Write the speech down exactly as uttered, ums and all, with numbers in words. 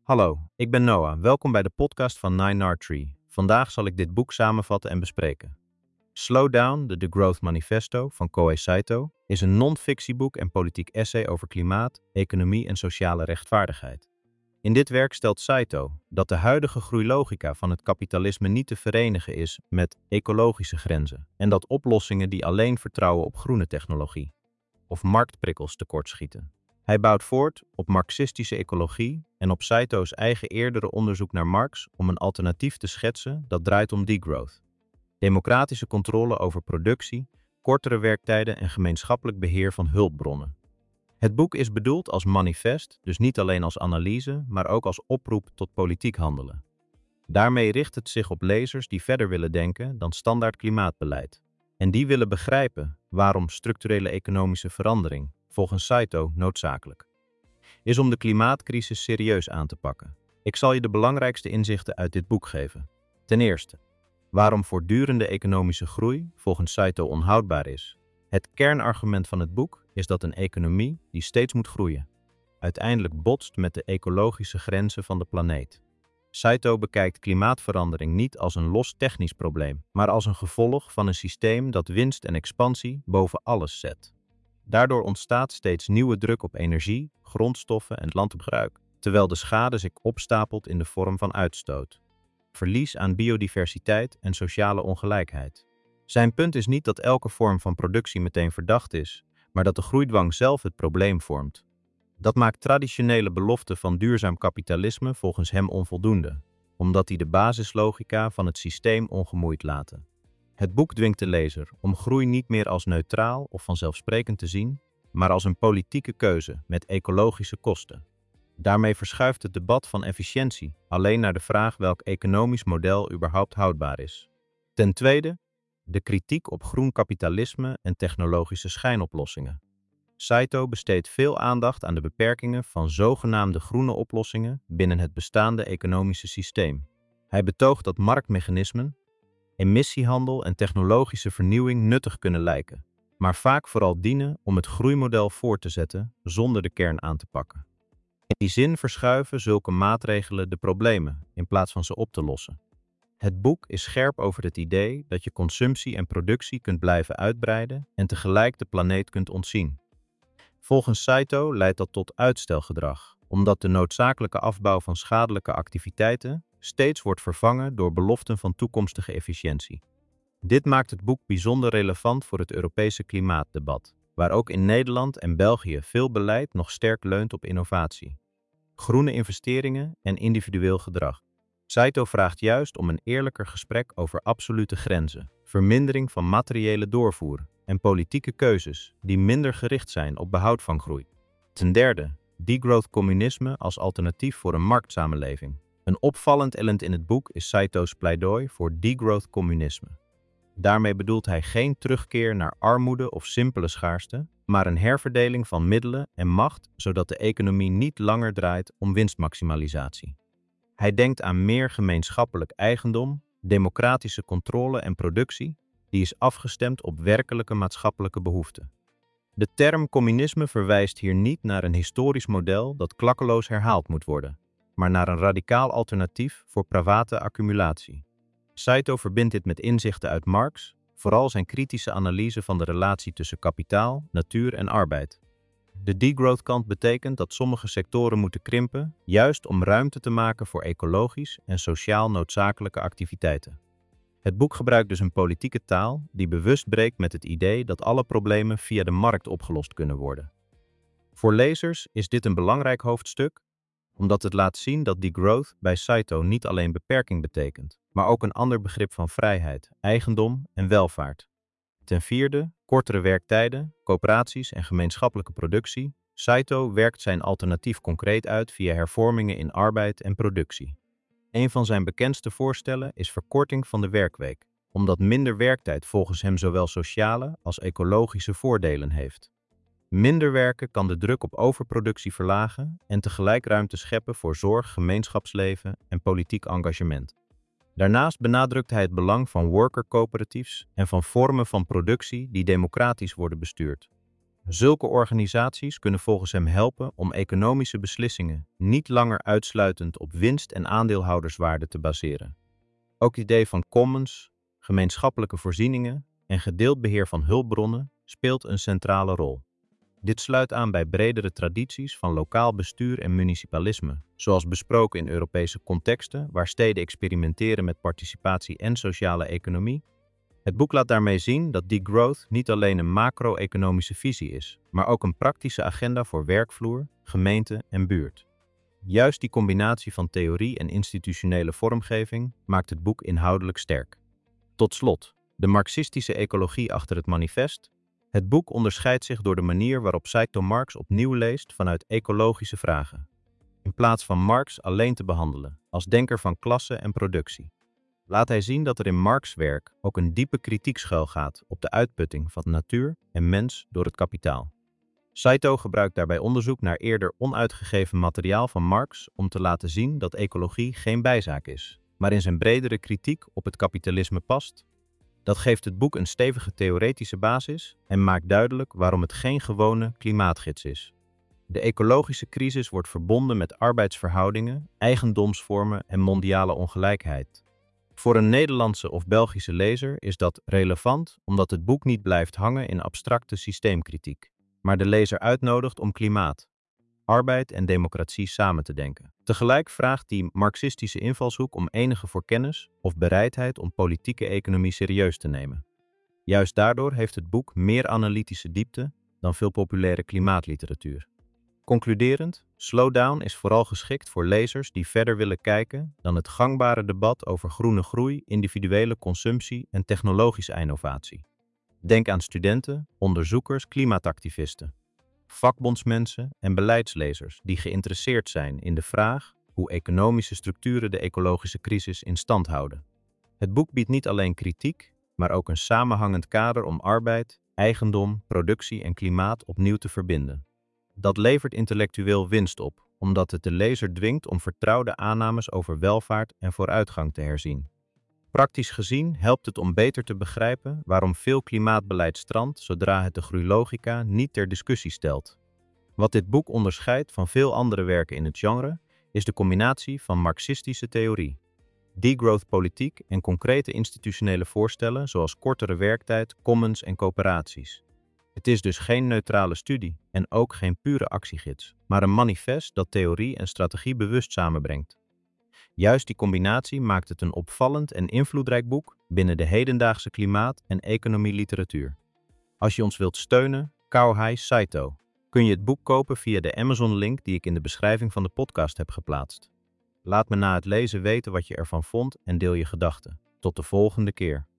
Hallo, ik ben Noah. Welkom bij de podcast van Nine R Tree. Vandaag zal ik dit boek samenvatten en bespreken. Slow Down, The Degrowth Manifesto van Kohei Saito is een non-fictieboek en politiek essay over klimaat, economie en sociale rechtvaardigheid. In dit werk stelt Saito dat de huidige groeilogica van het kapitalisme niet te verenigen is met ecologische grenzen en dat oplossingen die alleen vertrouwen op groene technologie of marktprikkels tekortschieten. Hij bouwt voort op marxistische ecologie en op Saito's eigen eerdere onderzoek naar Marx om een alternatief te schetsen dat draait om degrowth. Democratische controle over productie, kortere werktijden en gemeenschappelijk beheer van hulpbronnen. Het boek is bedoeld als manifest, dus niet alleen als analyse, maar ook als oproep tot politiek handelen. Daarmee richt het zich op lezers die verder willen denken dan standaard klimaatbeleid. En die willen begrijpen waarom structurele economische verandering volgens Saito noodzakelijk is om de klimaatcrisis serieus aan te pakken. Ik zal je de belangrijkste inzichten uit dit boek geven. Ten eerste, waarom voortdurende economische groei volgens Saito onhoudbaar is. Het kernargument van het boek is dat een economie die steeds moet groeien, uiteindelijk botst met de ecologische grenzen van de planeet. Saito bekijkt klimaatverandering niet als een los technisch probleem, maar als een gevolg van een systeem dat winst en expansie boven alles zet. Daardoor ontstaat steeds nieuwe druk op energie, grondstoffen en landgebruik, terwijl de schade zich opstapelt in de vorm van uitstoot, verlies aan biodiversiteit en sociale ongelijkheid. Zijn punt is niet dat elke vorm van productie meteen verdacht is, maar dat de groeidwang zelf het probleem vormt. Dat maakt traditionele beloften van duurzaam kapitalisme volgens hem onvoldoende, omdat die de basislogica van het systeem ongemoeid laten. Het boek dwingt de lezer om groei niet meer als neutraal of vanzelfsprekend te zien, maar als een politieke keuze met ecologische kosten. Daarmee verschuift het debat van efficiëntie alleen naar de vraag welk economisch model überhaupt houdbaar is. Ten tweede, de kritiek op groen kapitalisme en technologische schijnoplossingen. Saito besteedt veel aandacht aan de beperkingen van zogenaamde groene oplossingen binnen het bestaande economische systeem. Hij betoogt dat marktmechanismen, emissiehandel en technologische vernieuwing nuttig kunnen lijken, maar vaak vooral dienen om het groeimodel voort te zetten zonder de kern aan te pakken. In die zin verschuiven zulke maatregelen de problemen in plaats van ze op te lossen. Het boek is scherp over het idee dat je consumptie en productie kunt blijven uitbreiden en tegelijk de planeet kunt ontzien. Volgens Saito leidt dat tot uitstelgedrag, omdat de noodzakelijke afbouw van schadelijke activiteiten steeds wordt vervangen door beloften van toekomstige efficiëntie. Dit maakt het boek bijzonder relevant voor het Europese klimaatdebat, waar ook in Nederland en België veel beleid nog sterk leunt op innovatie, groene investeringen en individueel gedrag. Saito vraagt juist om een eerlijker gesprek over absolute grenzen, vermindering van materiële doorvoer en politieke keuzes die minder gericht zijn op behoud van groei. Ten derde, degrowth communisme als alternatief voor een marktsamenleving. Een opvallend element in het boek is Saito's pleidooi voor degrowth communisme. Daarmee bedoelt hij geen terugkeer naar armoede of simpele schaarste, maar een herverdeling van middelen en macht, zodat de economie niet langer draait om winstmaximalisatie. Hij denkt aan meer gemeenschappelijk eigendom, democratische controle en productie, die is afgestemd op werkelijke maatschappelijke behoeften. De term communisme verwijst hier niet naar een historisch model dat klakkeloos herhaald moet worden, maar naar een radicaal alternatief voor private accumulatie. Saito verbindt dit met inzichten uit Marx, vooral zijn kritische analyse van de relatie tussen kapitaal, natuur en arbeid. De degrowth-kant betekent dat sommige sectoren moeten krimpen, juist om ruimte te maken voor ecologisch en sociaal noodzakelijke activiteiten. Het boek gebruikt dus een politieke taal die bewust breekt met het idee dat alle problemen via de markt opgelost kunnen worden. Voor lezers is dit een belangrijk hoofdstuk, omdat het laat zien dat degrowth bij Saito niet alleen beperking betekent, maar ook een ander begrip van vrijheid, eigendom en welvaart. Ten vierde, kortere werktijden, coöperaties en gemeenschappelijke productie. Saito werkt zijn alternatief concreet uit via hervormingen in arbeid en productie. Een van zijn bekendste voorstellen is verkorting van de werkweek, omdat minder werktijd volgens hem zowel sociale als ecologische voordelen heeft. Minder werken kan de druk op overproductie verlagen en tegelijk ruimte scheppen voor zorg, gemeenschapsleven en politiek engagement. Daarnaast benadrukt hij het belang van worker-coöperatiefs en van vormen van productie die democratisch worden bestuurd. Zulke organisaties kunnen volgens hem helpen om economische beslissingen niet langer uitsluitend op winst- en aandeelhouderswaarde te baseren. Ook het idee van commons, gemeenschappelijke voorzieningen en gedeeld beheer van hulpbronnen speelt een centrale rol. Dit sluit aan bij bredere tradities van lokaal bestuur en municipalisme, zoals besproken in Europese contexten waar steden experimenteren met participatie en sociale economie. Het boek laat daarmee zien dat degrowth niet alleen een macro-economische visie is, maar ook een praktische agenda voor werkvloer, gemeente en buurt. Juist die combinatie van theorie en institutionele vormgeving maakt het boek inhoudelijk sterk. Tot slot, de marxistische ecologie achter het manifest. Het boek onderscheidt zich door de manier waarop Saito Marx opnieuw leest vanuit ecologische vragen, in plaats van Marx alleen te behandelen als denker van klasse en productie. Laat hij zien dat er in Marx' werk ook een diepe kritiek schuilgaat op de uitputting van natuur en mens door het kapitaal. Saito gebruikt daarbij onderzoek naar eerder onuitgegeven materiaal van Marx om te laten zien dat ecologie geen bijzaak is, maar in zijn bredere kritiek op het kapitalisme past. Dat geeft het boek een stevige theoretische basis en maakt duidelijk waarom het geen gewone klimaatgids is. De ecologische crisis wordt verbonden met arbeidsverhoudingen, eigendomsvormen en mondiale ongelijkheid. Voor een Nederlandse of Belgische lezer is dat relevant omdat het boek niet blijft hangen in abstracte systeemkritiek, maar de lezer uitnodigt om klimaat, arbeid en democratie samen te denken. Tegelijk vraagt die marxistische invalshoek om enige voorkennis of bereidheid om politieke economie serieus te nemen. Juist daardoor heeft het boek meer analytische diepte dan veel populaire klimaatliteratuur. Concluderend, Slow Down is vooral geschikt voor lezers die verder willen kijken dan het gangbare debat over groene groei, individuele consumptie en technologische innovatie. Denk aan studenten, onderzoekers, klimaatactivisten, vakbondsmensen en beleidslezers die geïnteresseerd zijn in de vraag hoe economische structuren de ecologische crisis in stand houden. Het boek biedt niet alleen kritiek, maar ook een samenhangend kader om arbeid, eigendom, productie en klimaat opnieuw te verbinden. Dat levert intellectueel winst op, omdat het de lezer dwingt om vertrouwde aannames over welvaart en vooruitgang te herzien. Praktisch gezien helpt het om beter te begrijpen waarom veel klimaatbeleid strandt zodra het de groeilogica niet ter discussie stelt. Wat dit boek onderscheidt van veel andere werken in het genre, is de combinatie van marxistische theorie, degrowth-politiek en concrete institutionele voorstellen zoals kortere werktijd, commons en coöperaties. Het is dus geen neutrale studie en ook geen pure actiegids, maar een manifest dat theorie en strategie bewust samenbrengt. Juist die combinatie maakt het een opvallend en invloedrijk boek binnen de hedendaagse klimaat- en economieliteratuur. Als je ons wilt steunen, Kouhai Saito, kun je het boek kopen via de Amazon-link die ik in de beschrijving van de podcast heb geplaatst. Laat me na het lezen weten wat je ervan vond en deel je gedachten. Tot de volgende keer.